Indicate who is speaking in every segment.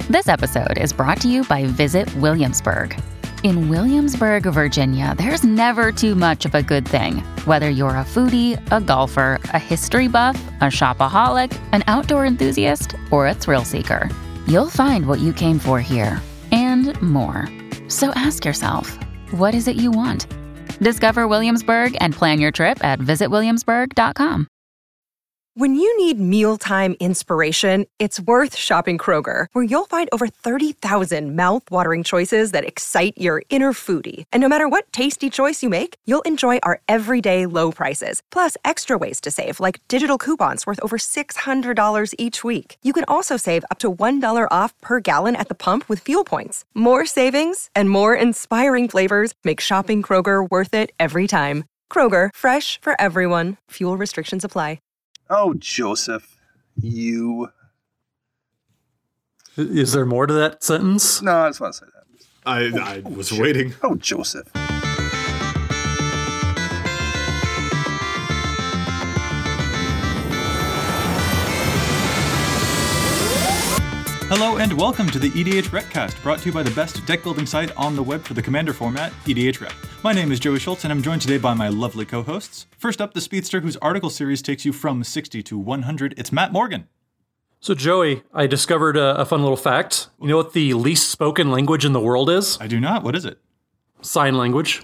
Speaker 1: This episode is brought to you by Visit Williamsburg. In Williamsburg, Virginia, there's never too much of a good thing. Whether you're a foodie, a golfer, a history buff, a shopaholic, an outdoor enthusiast, or a thrill seeker, you'll find what you came for here and more. So ask yourself, what is it you want? Discover Williamsburg and plan your trip at visitwilliamsburg.com.
Speaker 2: When you need mealtime inspiration, it's worth shopping Kroger, where you'll find over 30,000 mouth-watering choices that excite your inner foodie. And no matter what tasty choice you make, you'll enjoy our everyday low prices, plus extra ways to save, like digital coupons worth over $600 each week. You can also save up to $1 off per gallon at the pump with fuel points. More savings and more inspiring flavors make shopping Kroger worth it every time. Kroger, fresh for everyone. Fuel restrictions apply.
Speaker 3: Oh, Joseph, you...
Speaker 4: Is there more to that sentence?
Speaker 3: No, I just want to say that.
Speaker 5: I was waiting.
Speaker 3: Oh, Joseph.
Speaker 5: Hello and welcome to the EDH Recast, brought to you by the best deck building site on the web for the Commander format, EDH Rec. My name is Joey Schultz and I'm joined today by my lovely co-hosts. First up, the speedster whose article series takes you from 60 to 100, it's Matt Morgan.
Speaker 4: So Joey, I discovered a fun little fact. You know what the least spoken language in the world is?
Speaker 5: I do not. What is it?
Speaker 4: Sign language.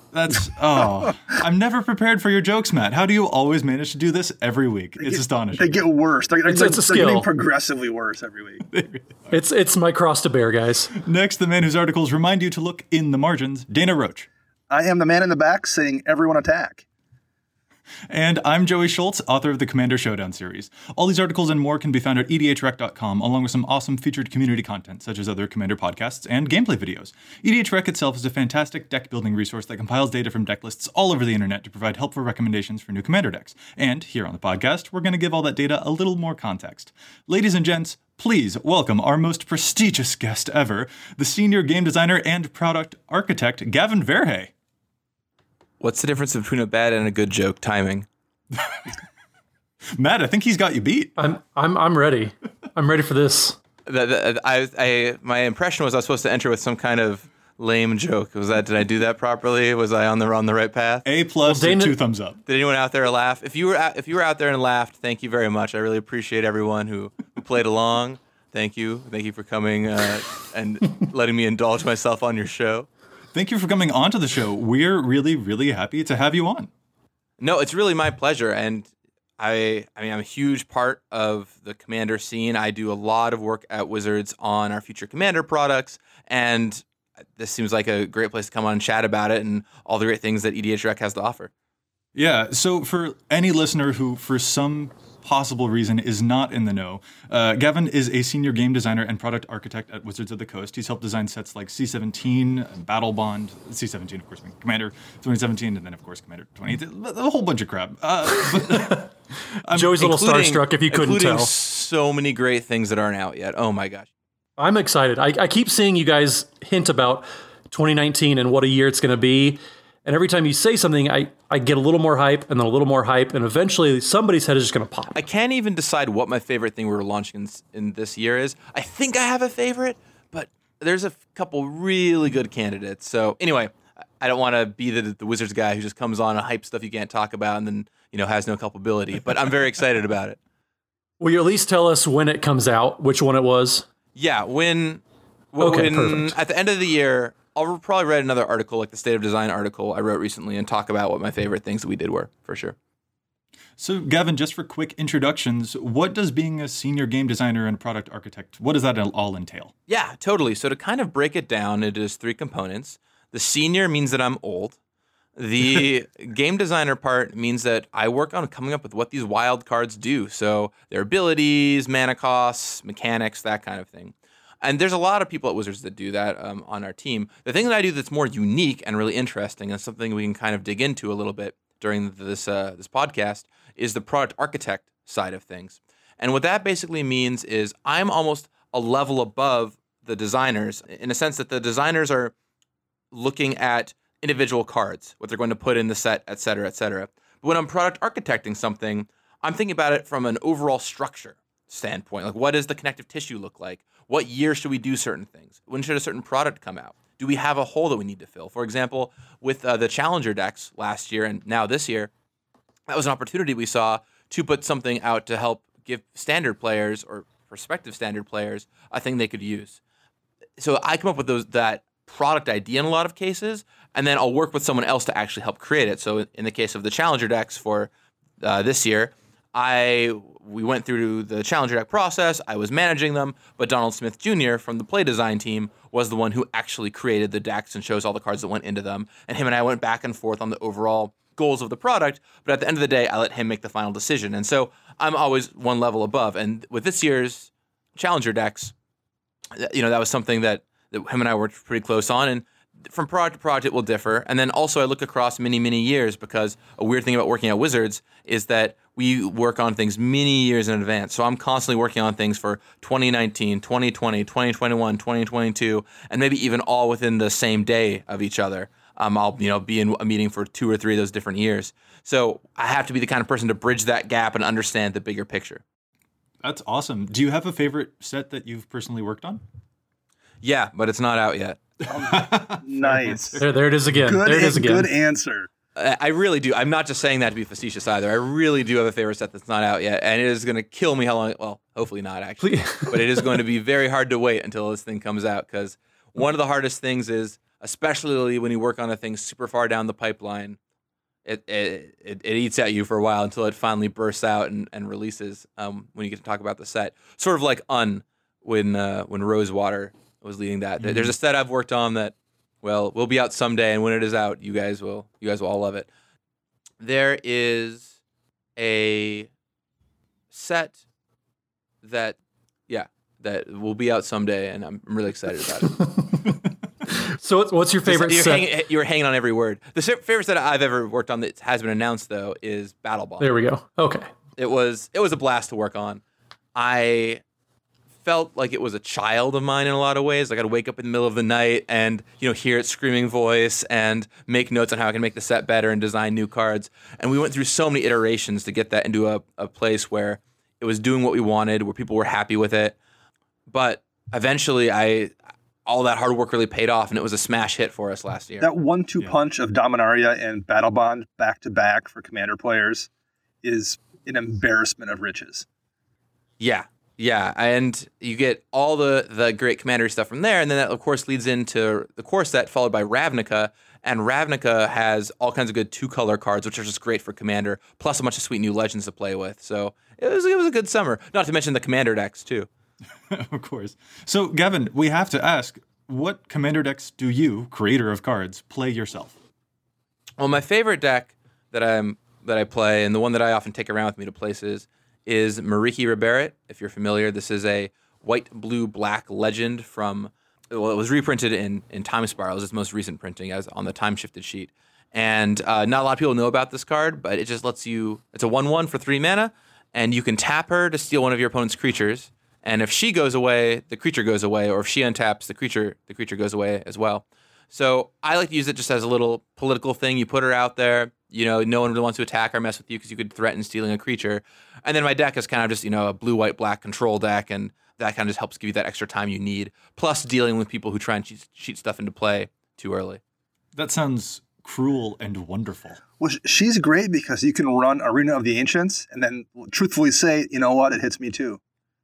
Speaker 5: I'm never prepared for your jokes, Matt. How do you always manage to do this every week? It's astonishing.
Speaker 3: They get worse. They're
Speaker 4: a skill.
Speaker 3: getting progressively worse every week.
Speaker 4: It's my cross to bear, guys.
Speaker 5: Next, the man whose articles remind you to look in the margins, Dana Roach.
Speaker 3: I am the man in the back saying, everyone attack.
Speaker 5: And I'm Joey Schultz, author of the Commander Showdown series. All these articles and more can be found at edhrec.com, along with some awesome featured community content, such as other Commander podcasts and gameplay videos. EDH Rec itself is a fantastic deck building resource that compiles data from deck lists all over the internet to provide helpful recommendations for new Commander decks. And here on the podcast, we're going to give all that data a little more context. Ladies and gents, please welcome our most prestigious guest ever, the senior game designer and product architect, Gavin Verhey.
Speaker 6: What's the difference between a bad and a good joke? Timing.
Speaker 5: Matt, I think he's got you beat.
Speaker 4: I'm ready. I'm ready for this.
Speaker 6: My impression was I was supposed to enter with some kind of lame joke. Did I do that properly? Was I on the right path?
Speaker 5: A+, Dana, 2 thumbs up.
Speaker 6: Did anyone out there laugh? If you were out there and laughed, thank you very much. I really appreciate everyone who played along. Thank you for coming and letting me indulge myself on your show.
Speaker 5: Thank you for coming on to the show. We're really, really happy to have you on.
Speaker 6: No, it's really my pleasure. And I'm a huge part of the Commander scene. I do a lot of work at Wizards on our future Commander products. And this seems like a great place to come on and chat about it and all the great things that EDH Rec has to offer.
Speaker 5: Yeah, so for any listener who, for some possible reason, is not in the know, Gavin is a senior game designer and product architect at Wizards of the Coast. He's helped design sets like C17, Battle Bond, C17, of course, Commander 2017, and then, of course, Commander 2018, a whole bunch of crap.
Speaker 4: Joey's a little starstruck if you couldn't
Speaker 6: including
Speaker 4: tell.
Speaker 6: So many great things that aren't out yet. Oh, my gosh.
Speaker 4: I'm excited. I keep seeing you guys hint about 2019 and what a year it's going to be. And every time you say something, I get a little more hype and then a little more hype, and eventually somebody's head is just going to pop.
Speaker 6: I can't even decide what my favorite thing we're launching in this year is. I think I have a favorite, but there's a couple really good candidates. So anyway, I don't want to be the Wizards guy who just comes on and hype stuff you can't talk about and then has no culpability. But I'm very excited about it.
Speaker 4: Will you at least tell us when it comes out, which one it was?
Speaker 6: Yeah, when
Speaker 4: perfect.
Speaker 6: At the end of the year, I'll probably write another article, like the State of Design article I wrote recently, and talk about what my favorite things that we did were, for sure.
Speaker 5: So, Gavin, just for quick introductions, what does being a senior game designer and product architect, what does that all entail?
Speaker 6: Yeah, totally. So to kind of break it down, it is 3 components. The senior means that I'm old. The game designer part means that I work on coming up with what these wild cards do. So their abilities, mana costs, mechanics, that kind of thing. And there's a lot of people at Wizards that do that on our team. The thing that I do that's more unique and really interesting, and something we can kind of dig into a little bit during this podcast, is the product architect side of things. And what that basically means is I'm almost a level above the designers, in a sense that the designers are looking at individual cards, what they're going to put in the set, et cetera, et cetera. But when I'm product architecting something, I'm thinking about it from an overall structure. standpoint. Like, what does the connective tissue look like? What year should we do certain things? When should a certain product come out? Do we have a hole that we need to fill? For example, with the Challenger decks last year and now this year, that was an opportunity we saw to put something out to help give standard players or prospective standard players a thing they could use. So I come up with that product idea in a lot of cases, and then I'll work with someone else to actually help create it. So in the case of the Challenger decks for this year, we went through the Challenger deck process. I was managing them, but Donald Smith Jr. from the play design team was the one who actually created the decks and chose all the cards that went into them. And him and I went back and forth on the overall goals of the product, but at the end of the day, I let him make the final decision. And so I'm always one level above. And with this year's Challenger decks, that was something that him and I worked pretty close on. And from product to product, it will differ. And then also I look across many, many years, because a weird thing about working at Wizards is that we work on things many years in advance. So I'm constantly working on things for 2019, 2020, 2021, 2022, and maybe even all within the same day of each other. I'll be in a meeting for 2 or 3 of those different years. So I have to be the kind of person to bridge that gap and understand the bigger picture.
Speaker 5: That's awesome. Do you have a favorite set that you've personally worked on?
Speaker 6: Yeah, but it's not out yet.
Speaker 3: Nice.
Speaker 4: There it is again.
Speaker 3: Good answer.
Speaker 6: I really do. I'm not just saying that to be facetious either. I really do have a favorite set that's not out yet, and it is going to kill me how long. Well, hopefully not, actually. But it is going to be very hard to wait until this thing comes out, because one of the hardest things is, especially when you work on a thing super far down the pipeline, it eats at you for a while until it finally bursts out and releases when you get to talk about the set. Sort of like when Rosewater was leading that. Mm-hmm. There's a set I've worked on that, well, will be out someday, and when it is out, you guys will all love it. There is a set that will be out someday, and I'm really excited about it.
Speaker 4: So what's your favorite set?
Speaker 6: You're hanging on every word. The favorite set I've ever worked on that has been announced, though, is BattleBond.
Speaker 4: There we go. Okay.
Speaker 6: It was a blast to work on. I felt like it was a child of mine in a lot of ways. Like, I'd wake up in the middle of the night and hear its screaming voice and make notes on how I can make the set better and design new cards. And we went through so many iterations to get that into a place where it was doing what we wanted, where people were happy with it. But eventually, all that hard work really paid off, and it was a smash hit for us last year.
Speaker 3: That 1-2 punch of Dominaria and BattleBond back to back for Commander players is an embarrassment of riches.
Speaker 6: Yeah, and you get all the great Commander stuff from there, and then that, of course, leads into the core set, followed by Ravnica, and Ravnica has all kinds of good 2-color cards, which are just great for Commander, plus a bunch of sweet new legends to play with. So it was a good summer, not to mention the Commander decks, too.
Speaker 5: Of course. So, Gavin, we have to ask, what Commander decks do you, creator of cards, play yourself?
Speaker 6: Well, my favorite deck that I play, and the one that I often take around with me to places, is Mariki Rabarit. If you're familiar, this is a white, blue, black legend from, well, it was reprinted in Time Spiral. It was its most recent printing as on the time shifted sheet. And not a lot of people know about this card, but it just lets you, it's a 1/1 for 3 mana, and you can tap her to steal one of your opponent's creatures. And if she goes away, the creature goes away, or if she untaps, the creature goes away as well. So I like to use it just as a little political thing. You put her out there, no one really wants to attack or mess with you because you could threaten stealing a creature. And then my deck is kind of just, a blue, white, black control deck, and that kind of just helps give you that extra time you need, plus dealing with people who try and cheat stuff into play too early.
Speaker 5: That sounds cruel and wonderful.
Speaker 3: Well, she's great because you can run Arena of the Ancients and then truthfully say, you know what, it hits me too.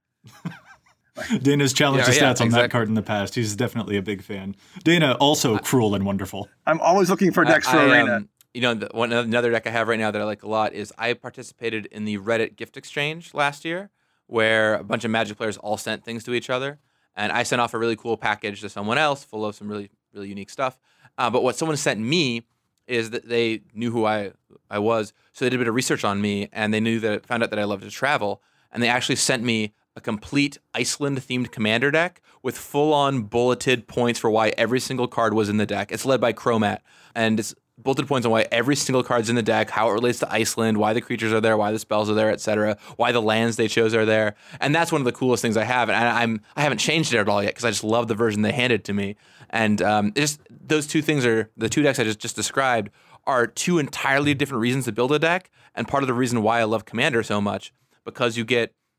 Speaker 5: Dana's challenged the stats on that card in the past. He's definitely a big fan. Dana, also cruel and wonderful.
Speaker 3: I'm always looking for decks for Arena.
Speaker 6: Another deck I have right now that I like a lot is I participated in the Reddit gift exchange last year, where a bunch of Magic players all sent things to each other, and I sent off a really cool package to someone else full of some really, really unique stuff. But what someone sent me is that they knew who I was, so they did a bit of research on me, and they found out that I loved to travel, and they actually sent me a complete Iceland-themed Commander deck with full-on bulleted points for why every single card was in the deck. It's led by Chromat, and it's bulleted points on why every single card's in the deck, how it relates to Iceland, why the creatures are there, why the spells are there, etc., why the lands they chose are there. And that's one of the coolest things I have, and I haven't changed it at all yet because I just love the version they handed to me. And those two things are the 2 decks I just described are 2 entirely different reasons to build a deck, and part of the reason why I love Commander so much, because you get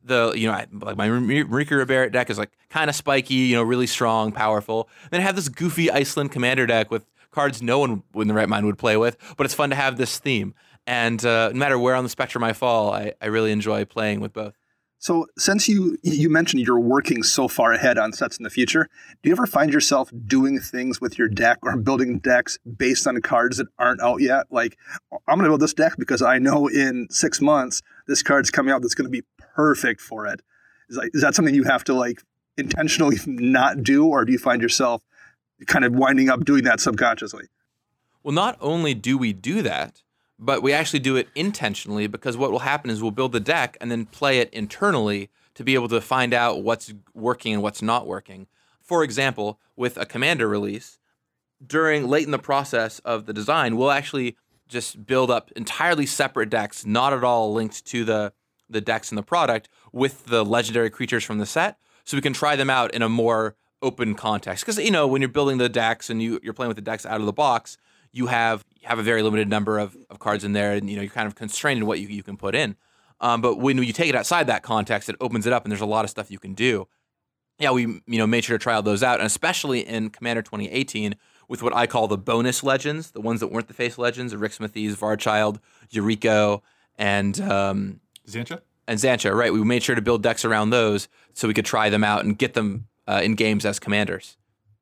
Speaker 6: like my Marika Ribera deck is like kind of spiky, really strong, powerful. Then I have this goofy Iceland commander deck with cards no one in the right mind would play with, but it's fun to have this theme. And no matter where on the spectrum I fall, I really enjoy playing with both.
Speaker 3: So since you mentioned you're working so far ahead on sets in the future, do you ever find yourself doing things with your deck or building decks based on cards that aren't out yet? Like, I'm going to build this deck because I know in 6 months this card's coming out that's going to be perfect for it. Is that something you have to like intentionally not do, or do you find yourself kind of winding up doing that subconsciously?
Speaker 6: Well, not only do we do that, but we actually do it intentionally, because what will happen is we'll build the deck and then play it internally to be able to find out what's working and what's not working. For example, with a commander release, late in the process of the design, we'll actually just build up entirely separate decks, not at all linked to the decks in the product, with the legendary creatures from the set, so we can try them out in a more open context. Because, when you're building the decks and you're playing with the decks out of the box, you have a very limited number of cards in there, and you're kind of constrained in what you can put in. But when you take it outside that context, it opens it up, and there's a lot of stuff you can do. Yeah, we made sure to try all those out, and especially in Commander 2018 with what I call the bonus legends, the ones that weren't the face legends, the Rick Smithies, Varchild, Yuriko, and
Speaker 5: Xantcha?
Speaker 6: And Xantcha, right. We made sure to build decks around those so we could try them out and get them in games as commanders.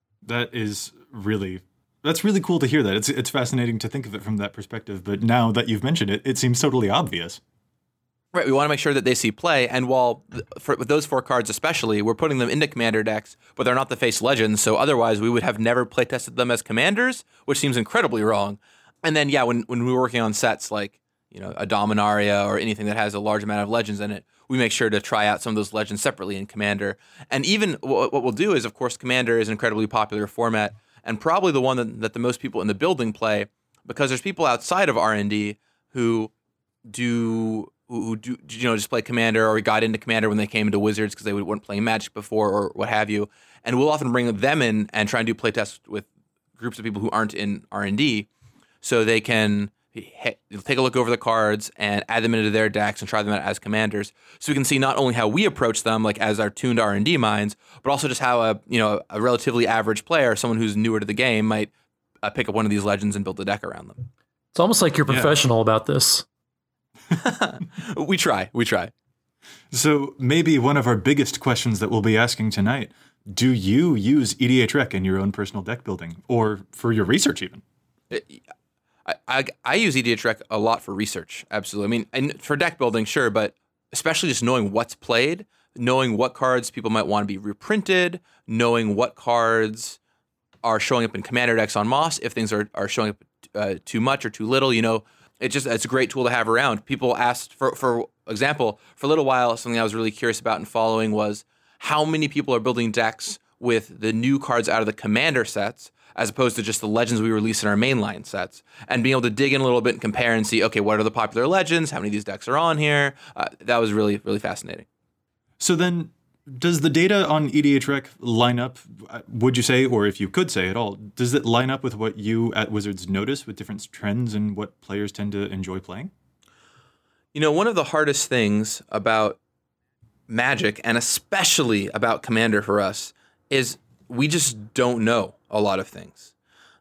Speaker 5: That's really cool to hear that. It's fascinating to think of it from that perspective, but now that you've mentioned it, it seems totally obvious.
Speaker 6: Right, we want to make sure that they see play, and with those 4 cards especially, we're putting them into commander decks, but they're not the face legends, so otherwise we would have never playtested them as commanders, which seems incredibly wrong. And then, when we were working on sets like, a Dominaria or anything that has a large amount of legends in it, we make sure to try out some of those legends separately in Commander. And even what we'll do is, of course, Commander is an incredibly popular format, and probably the one that the most people in the building play, because there's people outside of R&D who just play Commander, or got into Commander when they came into Wizards because they weren't playing Magic before or what have you. And we'll often bring them in and try and do playtests with groups of people who aren't in R&D, so they can take a look over the cards and add them into their decks and try them out as commanders, so we can see not only how we approach them, like as our tuned R&D minds, but also just how a relatively average player, someone who's newer to the game, might pick up one of these legends and build a deck around them.
Speaker 4: It's almost like you're professional about this.
Speaker 6: We try.
Speaker 5: So maybe one of our biggest questions that we'll be asking tonight: do you use EDHREC in your own personal deck building, or for your research even?
Speaker 6: I use EDHREC a lot for research, absolutely. I mean, and for deck building, sure, but especially just knowing what's played, knowing what cards people might want to be reprinted, knowing what cards are showing up in commander decks on Moss, if things are showing up too much or too little, it's a great tool to have around. People asked, for example, for a little while, something I was really curious about and following was how many people are building decks with the new cards out of the commander sets, as opposed to just the legends we release in our mainline sets, and being able to dig in a little bit and compare and see, okay, what are the popular legends? How many of these decks are on here? That was really, really fascinating.
Speaker 5: So then, does the data on EDHREC line up, would you say, or if you could say at all, does it line up with what you at Wizards notice with different trends and what players tend to enjoy playing?
Speaker 6: One of the hardest things about Magic, and especially about Commander for us, is we just don't know a lot of things.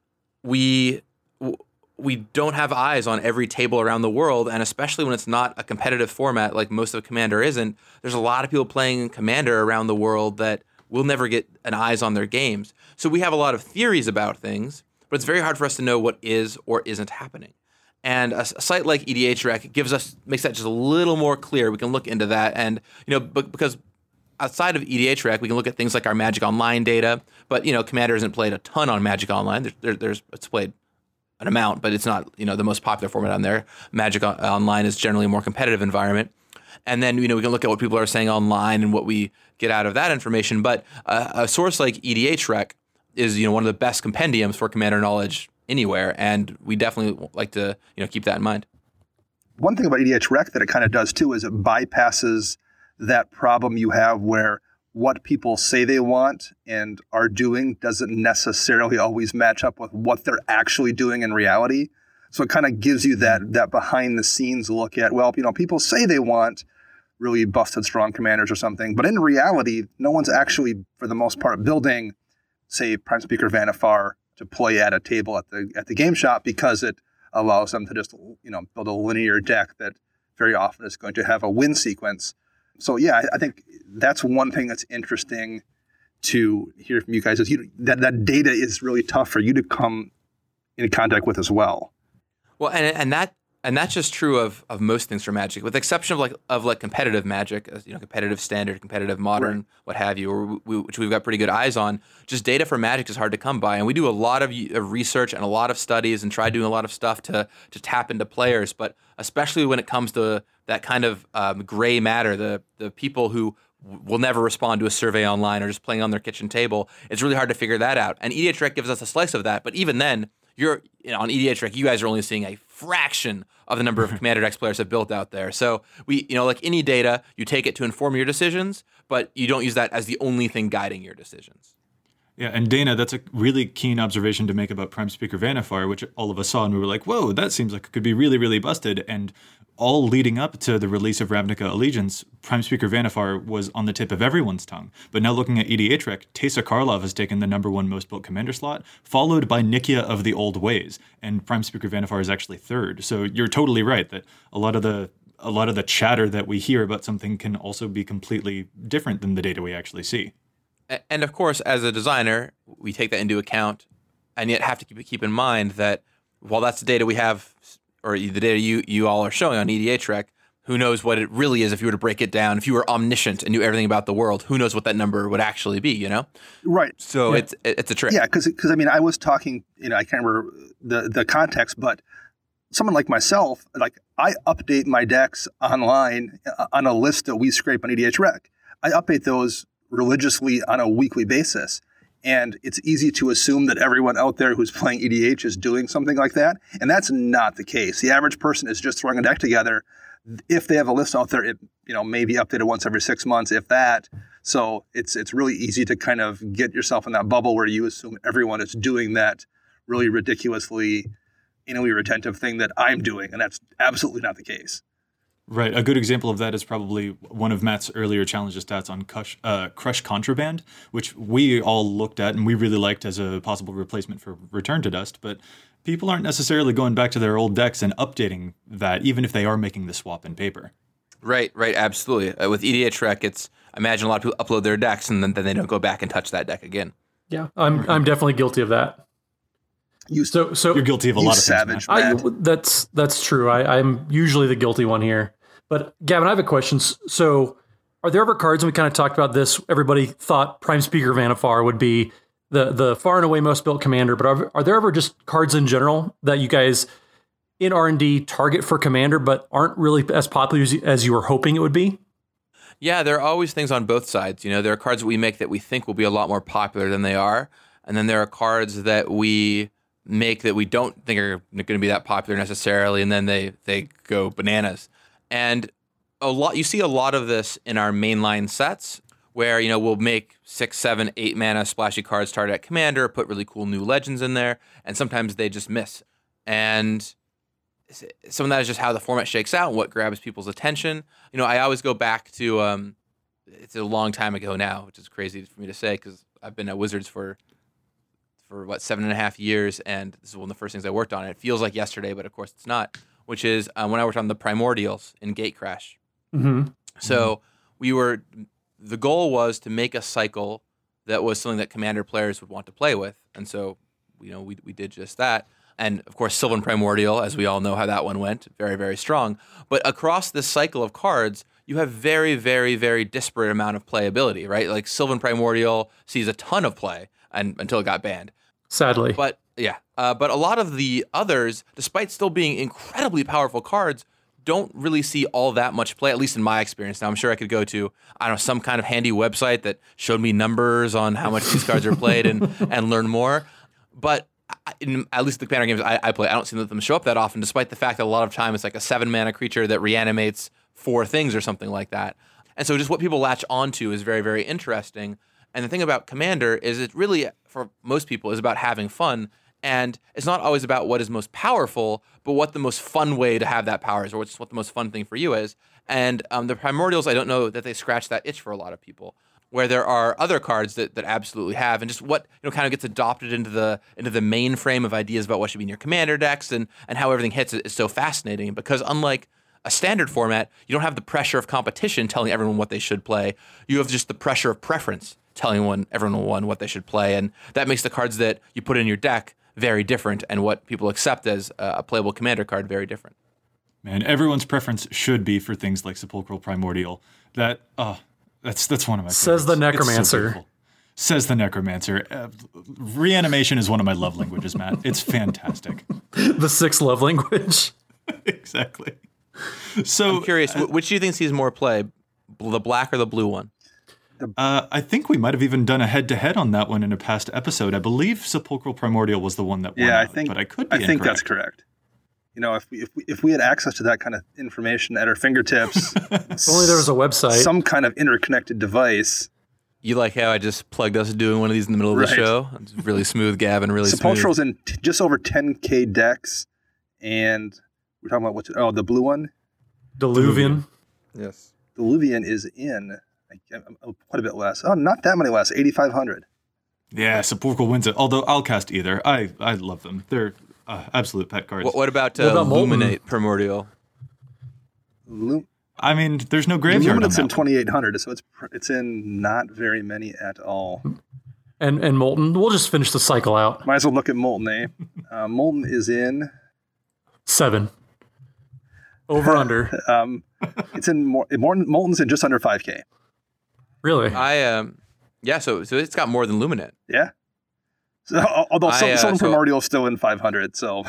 Speaker 6: We don't have eyes on every table around the world, and especially when it's not a competitive format like most of Commander isn't, there's a lot of people playing Commander around the world that will never get an eyes on their games. So we have a lot of theories about things, but it's very hard for us to know what is or isn't happening. And a site like EDHREC makes that just a little more clear. We can look into that, and because outside of EDHREC, we can look at things like our Magic Online data, but Commander isn't played a ton on Magic Online. It's played an amount, but it's not the most popular format on there. Magic Online is generally a more competitive environment, and then we can look at what people are saying online and what we get out of that information. But a source like EDHREC is one of the best compendiums for Commander knowledge anywhere, and we definitely like to keep that in mind.
Speaker 3: One thing about EDHREC that it kind of does too is it bypasses that problem you have where what people say they want and are doing doesn't necessarily always match up with what they're actually doing in reality. So it kind of gives you that behind the scenes look at, well, people say they want really busted strong commanders or something. But in reality, no one's actually, for the most part, building, say, Prime Speaker Vannifar to play at a table at the game shop, because it allows them to just, build a linear deck that very often is going to have a win sequence. So yeah, I think that's one thing that's interesting to hear from you guys, is that data is really tough for you to come in contact with as well.
Speaker 6: Well, and that's just true of most things for Magic, with the exception of competitive Magic, competitive Standard, competitive Modern, right, what have you, which we've got pretty good eyes on. Just data for Magic is hard to come by, and we do a lot of research and a lot of studies and try doing a lot of stuff to tap into players. But especially when it comes to that kind of gray matter, the people who will never respond to a survey online or just playing on their kitchen table, it's really hard to figure that out. And EDHREC gives us a slice of that, but even then, on EDHREC, you guys are only seeing a fraction of the number of Commander Decks players have built out there. So we, like any data, you take it to inform your decisions, but you don't use that as the only thing guiding your decisions.
Speaker 5: Yeah, and Dana, that's a really keen observation to make about Prime Speaker Vannifar, which all of us saw and we were like, whoa, that seems like it could be really, really busted. And all leading up to the release of Ravnica Allegiance, Prime Speaker Vannifar was on the tip of everyone's tongue. But now looking at EDHREC, Teysa Karlov has taken the #1 most built commander slot, followed by Nikia of the Old Ways, and Prime Speaker Vannifar is actually third. So you're totally right that a lot of the chatter that we hear about something can also be completely different than the data we actually see.
Speaker 6: And of course, as a designer, we take that into account, and yet have to keep in mind that while that's the data we have, or the data you all are showing on EDHREC, who knows what it really is if you were to break it down. If you were omniscient and knew everything about the world, who knows what that number would actually be,
Speaker 3: Right.
Speaker 6: So yeah. It's a trick.
Speaker 3: Yeah, because I was talking, I can't remember the context, but someone like myself, I update my decks online on a list that we scrape on EDHREC. I update those religiously on a weekly basis. And it's easy to assume that everyone out there who's playing EDH is doing something like that. And that's not the case. The average person is just throwing a deck together. If they have a list out there, it may be updated once every 6 months, if that. So it's really easy to kind of get yourself in that bubble where you assume everyone is doing that really ridiculously anally retentive thing that I'm doing. And that's absolutely not the case.
Speaker 5: Right. A good example of that is probably one of Matt's earlier challenges stats on Crush Contraband, which we all looked at and we really liked as a possible replacement for Return to Dust. But people aren't necessarily going back to their old decks and updating that, even if they are making the swap in paper. Right,
Speaker 6: absolutely. With EDHREC, I imagine a lot of people upload their decks and then they don't go back and touch that deck again.
Speaker 4: Yeah, I'm definitely guilty of that.
Speaker 5: So you're guilty of a lot of
Speaker 3: savage,
Speaker 5: things.
Speaker 4: That's true. I'm usually the guilty one here. But Gavin, I have a question. So are there ever cards, and we kind of talked about this, everybody thought Prime Speaker Vannifar would be the far and away most built commander, but are there ever just cards in general that you guys in R&D target for commander, but aren't really as popular as you were hoping it would be?
Speaker 6: Yeah, there are always things on both sides. There are cards that we make that we think will be a lot more popular than they are. And then there are cards that we make that we don't think are going to be that popular necessarily. And then they go bananas. And you see a lot of this in our mainline sets where, we'll make 6, 7, 8 mana splashy cards target at commander, put really cool new legends in there, and sometimes they just miss. And some of that is just how the format shakes out and what grabs people's attention. I always go back to, it's a long time ago now, which is crazy for me to say because I've been at Wizards for 7.5 years, and this is one of the first things I worked on. It feels like yesterday, but of course it's not. Which is when I worked on the Primordials in Gatecrash.
Speaker 4: Mm-hmm.
Speaker 6: So the goal was to make a cycle that was something that Commander players would want to play with. And so, we did just that. And of course, Sylvan Primordial, as we all know how that one went, very, very strong. But across this cycle of cards, you have very, very, very disparate amount of playability, right? Like Sylvan Primordial sees a ton of play until it got banned.
Speaker 4: Sadly.
Speaker 6: But yeah, but a lot of the others, despite still being incredibly powerful cards, don't really see all that much play, at least in my experience. Now, I'm sure I could go to, some kind of handy website that showed me numbers on how much these cards are played and learn more. But at least the Commander games I play, I don't see them show up that often, despite the fact that a lot of time it's like a 7-mana creature that reanimates 4 things or something like that. And so just what people latch onto is very, very interesting. And the thing about Commander is it really, for most people, is about having fun. And it's not always about what is most powerful, but what the most fun way to have that power is, or what the most fun thing for you is. And the Primordials, I don't know that they scratch that itch for a lot of people, where there are other cards that absolutely have, and just what kind of gets adopted into the mainframe of ideas about what should be in your commander decks and how everything hits is so fascinating. Because unlike a standard format, you don't have the pressure of competition telling everyone what they should play. You have just the pressure of preference telling everyone what they should play, and that makes the cards that you put in your deck very different, and what people accept as a playable commander card very different.
Speaker 5: Man, everyone's preference should be for things like Sepulchral Primordial. That's one of my favorites.
Speaker 4: Says the Necromancer.
Speaker 5: Says the Necromancer. Reanimation is one of my love languages, Matt. It's fantastic.
Speaker 4: The sixth love language.
Speaker 5: Exactly. So
Speaker 6: I'm curious, which do you think sees more play, the black or the blue one?
Speaker 5: I think we might have even done a head-to-head on that one in a past episode. I believe Sepulchral Primordial was the one that won.
Speaker 3: Yeah,
Speaker 5: but I could be incorrect.
Speaker 3: I think that's correct. If we had access to that kind of information at our fingertips,
Speaker 4: if only there was a website,
Speaker 3: some kind of interconnected device.
Speaker 6: You like how I just plugged us doing one of these in the middle of the show? It's really smooth, Gavin. Really smooth.
Speaker 3: Sepulchral's in just over 10K decks, and we're talking about the blue one,
Speaker 4: Diluvian.
Speaker 6: Yes,
Speaker 3: Diluvian is in quite a bit less. Oh, not that many less. 8,500.
Speaker 5: Yeah, Sepulchral wins it. Although I'll cast either. I love them. They're absolute pet cards.
Speaker 6: What about Luminate Primordial?
Speaker 5: I mean, there's no graveyard on that.
Speaker 3: Luminate's in 2,800, so it's in not very many at all.
Speaker 4: And Molten, we'll just finish the cycle out.
Speaker 3: Might as well look at Molten, eh? Molten is in
Speaker 4: 7. Over under.
Speaker 3: It's in more. Molten's in just under 5K.
Speaker 4: Really?
Speaker 6: Yeah. So it's got more than Luminate.
Speaker 3: Yeah. So, although some Primordial is still in 500, so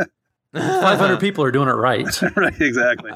Speaker 4: 500 people are doing it right.
Speaker 3: Right, exactly.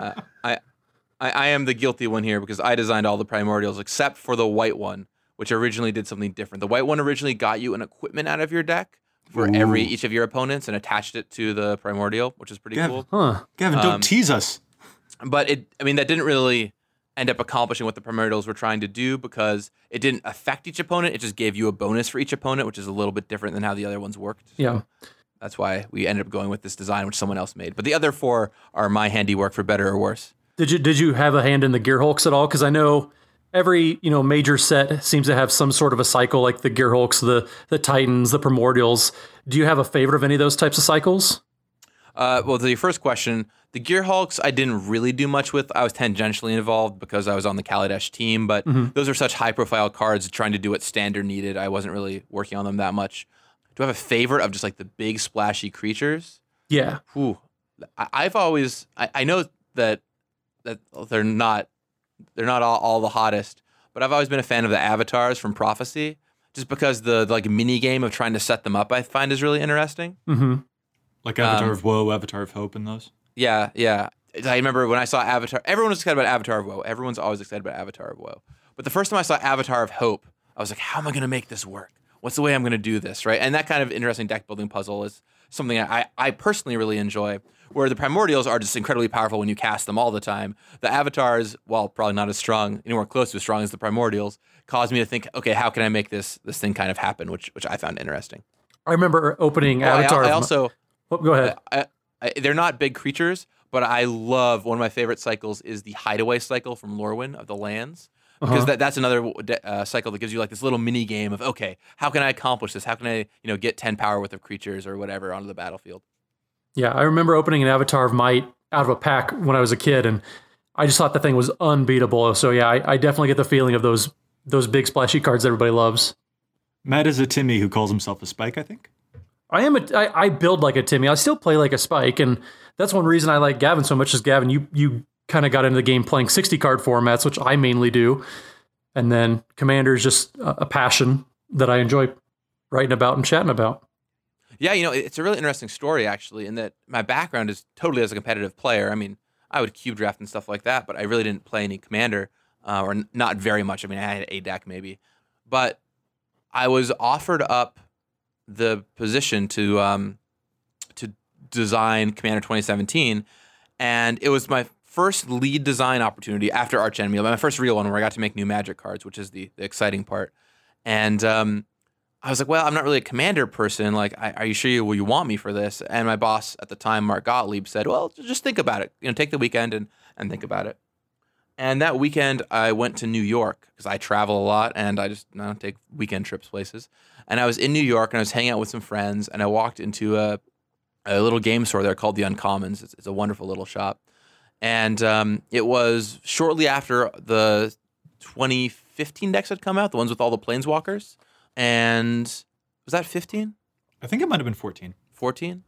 Speaker 6: I am the guilty one here because I designed all the Primordials except for the white one, which originally did something different. The white one originally got you an equipment out of your deck for each of your opponents and attached it to the Primordial, which is pretty cool.
Speaker 4: Huh.
Speaker 5: Gavin, don't tease us.
Speaker 6: But that didn't really end up accomplishing what the Primordials were trying to do because it didn't affect each opponent. It just gave you a bonus for each opponent, which is a little bit different than how the other ones worked.
Speaker 4: Yeah.
Speaker 6: That's why we ended up going with this design, which someone else made. But the other 4 are my handiwork for better or worse.
Speaker 4: Did you have a hand in the Gearhulks at all? Because I know every major set seems to have some sort of a cycle, like the Gearhulks, the Titans, the Primordials. Do you have a favorite of any of those types of cycles?
Speaker 6: Well, to your first question, the Gearhulks I didn't really do much with. I was tangentially involved because I was on the Kaladesh team, but those are such high-profile cards trying to do what Standard needed. I wasn't really working on them that much. Do I have a favorite of just like the big splashy creatures?
Speaker 4: Yeah.
Speaker 6: Ooh, I've always I know that they're not all the hottest, but I've always been a fan of the avatars from Prophecy, just because the mini game of trying to set them up I find is really interesting.
Speaker 4: Mm-hmm.
Speaker 5: Like Avatar of Woe, Avatar of Hope, and those.
Speaker 6: Yeah. I remember when I saw Avatar, everyone was excited about Avatar of Woe. Everyone's always excited about Avatar of Woe. But the first time I saw Avatar of Hope, I was like, how am I going to make this work? What's the way I'm going to do this, right? And that kind of interesting deck building puzzle is something I personally really enjoy, where the Primordials are just incredibly powerful when you cast them all the time. The Avatars, while probably not as strong, anywhere close to as strong as the Primordials, caused me to think, okay, how can I make this thing kind of happen, which I found interesting.
Speaker 4: I remember opening Avatar.
Speaker 6: I also...
Speaker 4: go ahead.
Speaker 6: They're not big creatures, but I love, one of my favorite cycles is the Hideaway cycle from Lorwyn of the lands. Because that's another cycle that gives you like this little mini game of, okay, how can I accomplish this? How can I, get 10 power worth of creatures or whatever onto the battlefield?
Speaker 4: Yeah, I remember opening an Avatar of Might out of a pack when I was a kid, and I just thought the thing was unbeatable. So yeah, I definitely get the feeling of those big splashy cards everybody loves.
Speaker 5: Matt is a Timmy who calls himself a Spike, I think.
Speaker 4: I build like a Timmy. I still play like a Spike, and that's one reason I like Gavin so much. Is Gavin, you kind of got into the game playing 60 card formats, which I mainly do, and then Commander is just a passion that I enjoy writing about and chatting about.
Speaker 6: Yeah, it's a really interesting story actually, in that my background is totally as a competitive player. I mean, I would cube draft and stuff like that, but I really didn't play any Commander, or not very much. I mean, I had a deck maybe, but I was offered up the position to design Commander 2017, and it was my first lead design opportunity after Arch Enemy, my first real one where I got to make new Magic cards, which is the exciting part. And I was like, well, I'm not really a commander person. Like, are you sure you want me for this? And my boss at the time, Mark Gottlieb, said, well, just think about it. Take the weekend and think about it. And that weekend, I went to New York because I travel a lot and I just take weekend trips places. And I was in New York and I was hanging out with some friends and I walked into a little game store there called the Uncommons. It's a wonderful little shop. And it was shortly after the 2015 decks had come out, the ones with all the Planeswalkers. And was that 15?
Speaker 5: I think it might have been 14.
Speaker 6: 14?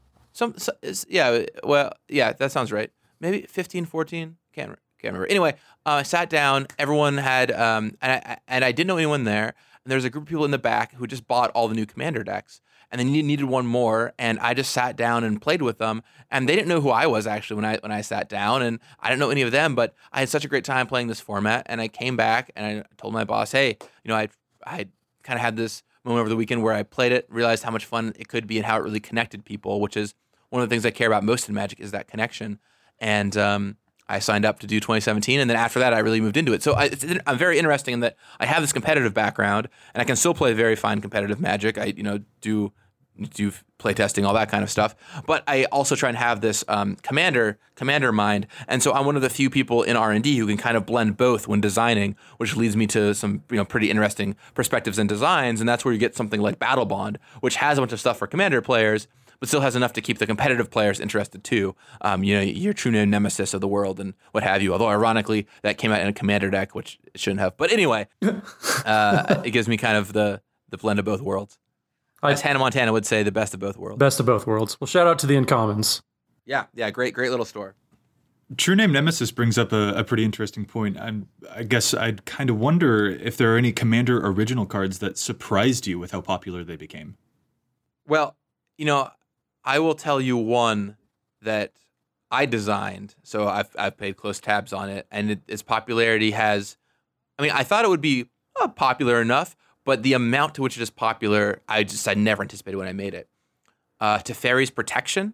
Speaker 6: Yeah, that sounds right. Maybe 15, 14? Can't remember. Anyway, I sat down. Everyone had, and I didn't know anyone there. And there was a group of people in the back who just bought all the new Commander decks. And they needed one more. And I just sat down and played with them. And they didn't know who I was actually when I sat down. And I didn't know any of them. But I had such a great time playing this format. And I came back and I told my boss, hey, I kind of had this moment over the weekend where I played it, realized how much fun it could be and how it really connected people, which is one of the things I care about most in Magic is that connection. And I signed up to do 2017, and then after that, I really moved into it. So I'm very interesting in that I have this competitive background, and I can still play very fine competitive Magic. I do play testing, all that kind of stuff. But I also try and have this commander mind, and so I'm one of the few people in R&D who can kind of blend both when designing, which leads me to some pretty interesting perspectives and designs. And that's where you get something like Battle Bond, which has a bunch of stuff for commander players, but still has enough to keep the competitive players interested too. Your True Name Nemesis of the world and what have you. Although ironically, that came out in a commander deck, which it shouldn't have. But anyway, it gives me kind of the blend of both worlds. As Hannah Montana would say, the best of both worlds.
Speaker 4: Best of both worlds. Well, shout out to the Uncommons.
Speaker 6: Yeah, great little store.
Speaker 5: True Name Nemesis brings up a pretty interesting point. I guess I'd kind of wonder if there are any Commander original cards that surprised you with how popular they became.
Speaker 6: Well, I will tell you one that I designed, so I've paid close tabs on it, and its popularity has. I thought it would be popular enough, but the amount to which it is popular, I never anticipated when I made it. Teferi's Protection.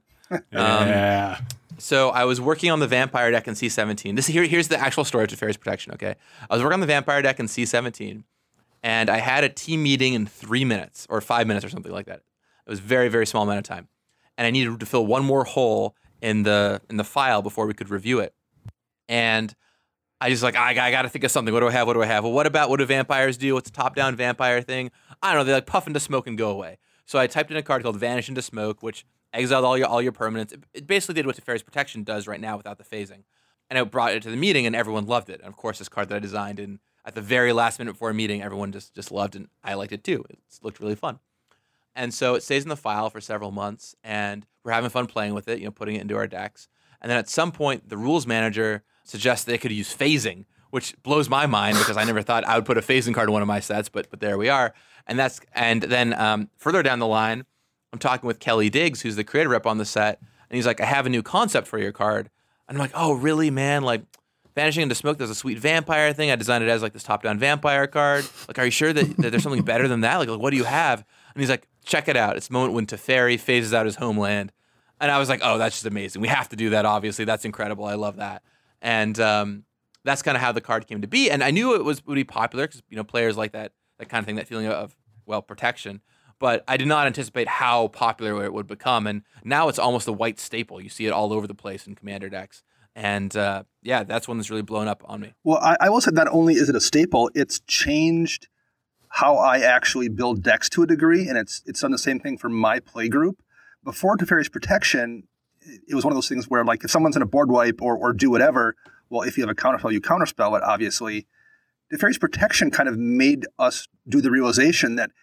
Speaker 5: Yeah.
Speaker 6: So I was working on the Vampire deck in C17. Here's the actual story of Teferi's Protection. Okay, I was working on the Vampire deck in C17, and I had a team meeting in 3 minutes or 5 minutes or something like that. It was a very, very small amount of time. And I needed to fill one more hole in the file before we could review it. And I just I got to think of something. What do I have? Well, what do vampires do? What's a top-down vampire thing? I don't know. They puff into smoke and go away. So I typed in a card called Vanish into Smoke, which exiled all your permanents. It basically did what Teferi's Protection does right now without the phasing. And I brought it to the meeting, and everyone loved it. And of course, this card that I designed, and at the very last minute before a meeting, everyone just loved it, and I liked it too. It looked really fun. And so it stays in the file for several months, and we're having fun playing with it, putting it into our decks. And then at some point, the rules manager suggests they could use phasing, which blows my mind because I never thought I would put a phasing card in one of my sets, but there we are. And then further down the line, I'm talking with Kelly Diggs, who's the creator rep on the set, and he's like, I have a new concept for your card. And I'm like, oh, really, man? Like, Vanishing into Smoke, there's a sweet vampire thing. I designed it as this top-down vampire card. Like, are you sure that there's something better than that? Like, what do you have? And he's like, check it out. It's the moment when Teferi phases out his homeland. And I was like, oh, that's just amazing. We have to do that, obviously. That's incredible. I love that. And that's kind of how the card came to be. And I knew it would be popular because, players like that kind of thing, that feeling of, protection. But I did not anticipate how popular it would become. And now it's almost a white staple. You see it all over the place in Commander decks. And that's one that's really blown up on me.
Speaker 3: Well, I will say not only is it a staple, it's changed how I actually build decks to a degree, and it's done the same thing for my play group. Before Teferi's Protection, it was one of those things where, if someone's in a board wipe or do whatever, well, if you have a counterspell, you counterspell it, obviously. Teferi's Protection kind of made us do the realization that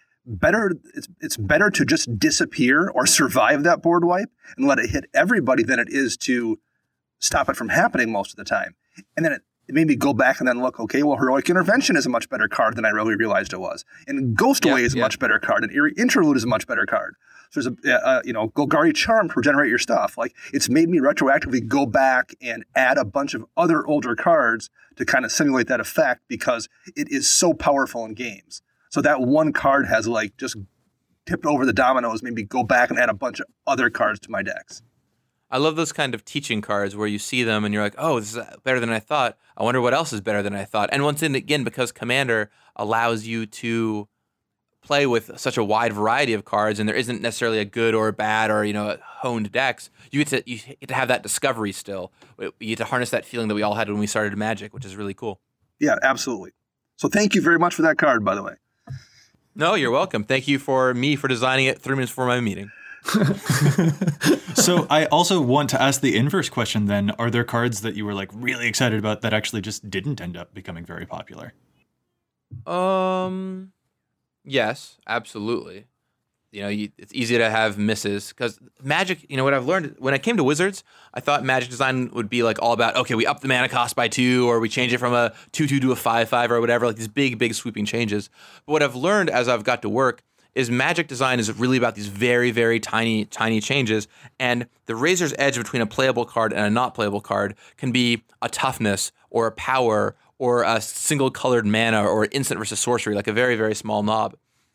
Speaker 3: it's better to just disappear or survive that board wipe and let it hit everybody than it is to stop it from happening most of the time. And then it made me go back and then look, okay, well, Heroic Intervention is a much better card than I really realized it was. And Ghost Away is a much better card, and Eerie Interlude is a much better card. So there's Golgari Charm to regenerate your stuff. It's made me retroactively go back and add a bunch of other older cards to kind of simulate that effect because it is so powerful in games. So that one card has just tipped over the dominoes, made me go back and add a bunch of other cards to my decks.
Speaker 6: I love those kind of teaching cards where you see them and you're like, oh, this is better than I thought. I wonder what else is better than I thought. And once again, because Commander allows you to play with such a wide variety of cards, and there isn't necessarily a good or a bad or honed decks. You get to have that discovery still. You get to harness that feeling that we all had when we started Magic, which is really cool.
Speaker 3: Yeah, absolutely. So thank you very much for that card, by the way.
Speaker 6: No, you're welcome. Thank you for designing it 3 minutes before my meeting.
Speaker 5: So I also want to ask the inverse question then. Are there cards that you were like really excited about that actually just didn't end up becoming very popular?
Speaker 6: Yes, absolutely. It's easy to have misses because Magic, what I've learned when I came to Wizards, I thought Magic design would be like all about, okay, we up the mana cost by 2 or we change it from a 2/2 to a 5/5 or whatever, like these big sweeping changes. But what I've learned as I've got to work is Magic design is really about these very, very tiny changes. And the razor's edge between a playable card and a not playable card can be a toughness or a power or a single colored mana or instant versus sorcery, like a very, very small knob.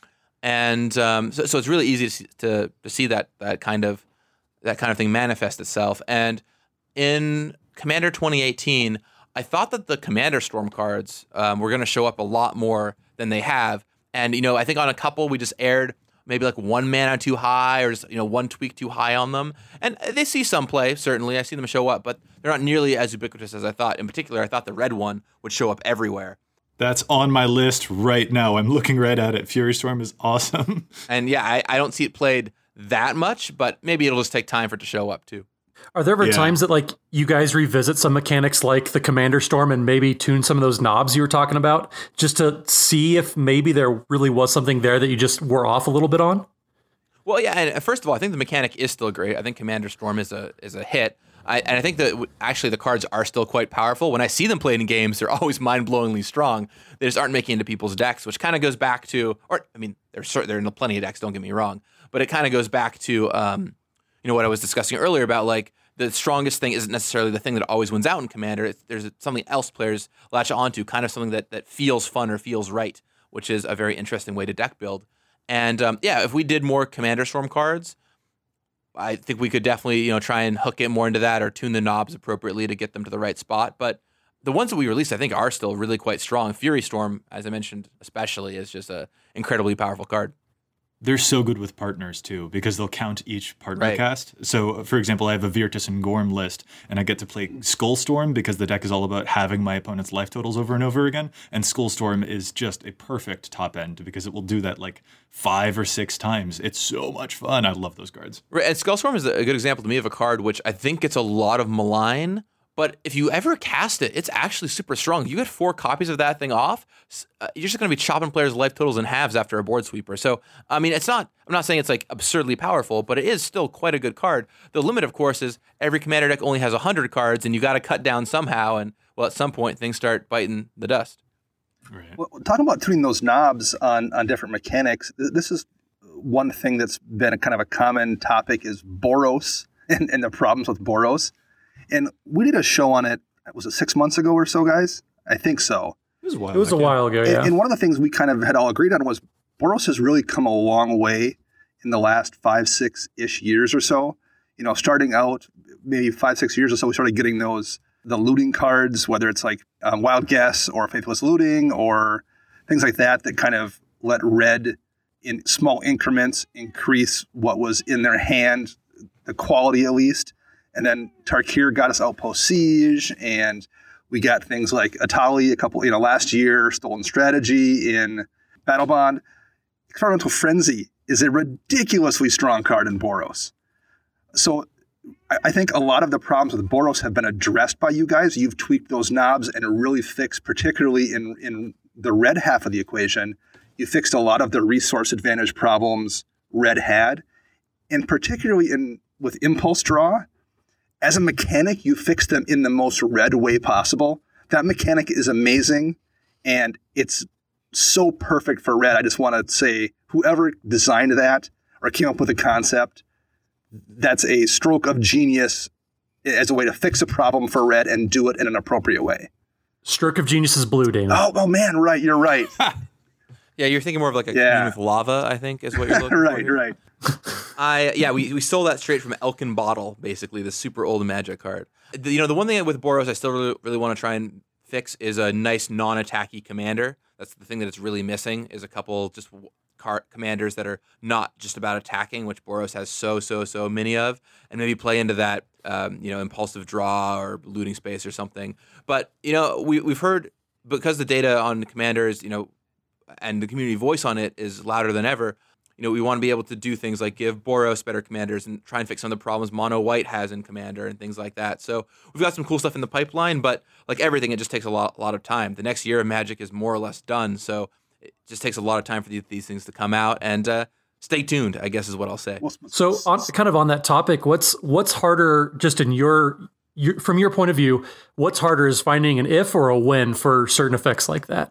Speaker 6: And so it's really easy to see that kind of thing manifest itself. And in Commander 2018, I thought that the Commander Storm cards were going to show up a lot more than they have. And I think on a couple we just aired maybe like 1 mana too high or just 1 tweak too high on them. And they see some play, certainly. I see them show up, but they're not nearly as ubiquitous as I thought. In particular, I thought the red one would show up everywhere.
Speaker 5: That's on my list right now. I'm looking right at it. Fury Storm is awesome.
Speaker 6: And yeah, I don't see it played that much, but maybe it'll just take time for it to show up too.
Speaker 4: Are there ever times that like you guys revisit some mechanics like the Commander Storm and maybe tune some of those knobs you were talking about just to see if maybe there really was something there that you just were off a little bit on?
Speaker 6: Well, yeah, and first of all, I think the mechanic is still great. I think Commander Storm is a hit. And I think that actually the cards are still quite powerful. When I see them played in games, they're always mind-blowingly strong. They just aren't making it into people's decks, which kind of goes back to, they're in plenty of decks, don't get me wrong, but it kind of goes back to, what I was discussing earlier about like the strongest thing isn't necessarily the thing that always wins out in Commander. There's something else players latch onto, kind of something that feels fun or feels right, which is a very interesting way to deck build. And if we did more Commander Storm cards, I think we could definitely, try and hook it more into that or tune the knobs appropriately to get them to the right spot. But the ones that we released, I think, are still really quite strong. Fury Storm, as I mentioned, especially, is just an incredibly powerful card.
Speaker 5: They're so good with partners, too, because they'll count each partner cast. So, for example, I have a Virtus and Gorm list, and I get to play Skullstorm because the deck is all about having my opponent's life totals over and over again. And Skullstorm is just a perfect top end because it will do that like 5 or 6 times. It's so much fun. I love those cards.
Speaker 6: Right, and Skullstorm is a good example to me of a card which I think gets a lot of malign. But if you ever cast it, it's actually super strong. You get 4 copies of that thing off, you're just going to be chopping players' life totals in halves after a board sweeper. So, I mean, I'm not saying it's like absurdly powerful, but it is still quite a good card. The limit, of course, is every Commander deck only has 100 cards, and you got to cut down somehow. And, well, at some point, things start biting the dust.
Speaker 5: Right.
Speaker 3: Well, talking about tuning those knobs on different mechanics, this is one thing that's been a kind of a common topic is Boros and the problems with Boros. And we did a show on it, was it 6 months ago or so, guys? I think so.
Speaker 4: It was a while ago, yeah.
Speaker 3: And one of the things we kind of had all agreed on was Boros has really come a long way in the last 5-6-ish years or so. Starting out maybe 5-6 years or so, we started getting the looting cards, whether it's like Wild Guess or Faithless Looting or things like that kind of let red in small increments increase what was in their hand, the quality at least. And then Tarkir got us Outpost Siege, and we got things like Atali a couple, last year, Stolen Strategy in Battle Bond. Experimental Frenzy is a ridiculously strong card in Boros. So I think a lot of the problems with Boros have been addressed by you guys. You've tweaked those knobs and really fixed, particularly in the red half of the equation, you fixed a lot of the resource advantage problems red had. And particularly with Impulse Draw, as a mechanic, you fix them in the most red way possible. That mechanic is amazing, and it's so perfect for red. I just want to say, whoever designed that or came up with the concept, that's a stroke of genius as a way to fix a problem for red and do it in an appropriate way.
Speaker 4: Stroke of genius is blue, Dana.
Speaker 3: Oh man, right, you're right.
Speaker 6: Yeah, you're thinking more of like a green with lava, I think, is what you're looking for.
Speaker 3: Right.
Speaker 6: We stole that straight from Elkin Bottle, basically, the super old Magic card. The one thing with Boros I still really, really want to try and fix is a nice non-attacky commander. That's the thing that it's really missing, is a couple just commanders that are not just about attacking, which Boros has so many of, and maybe play into that impulsive draw or looting space or something. But we've heard, because the data on commanders, and the community voice on it is louder than ever. We want to be able to do things like give Boros better commanders and try and fix some of the problems Mono White has in Commander and things like that. So we've got some cool stuff in the pipeline, but like everything, it just takes a lot of time. The next year of Magic is more or less done, so it just takes a lot of time for these things to come out. And stay tuned, I guess is what I'll say.
Speaker 4: So on that topic, what's harder, just in from your point of view, what's harder is finding an if or a when for certain effects like that?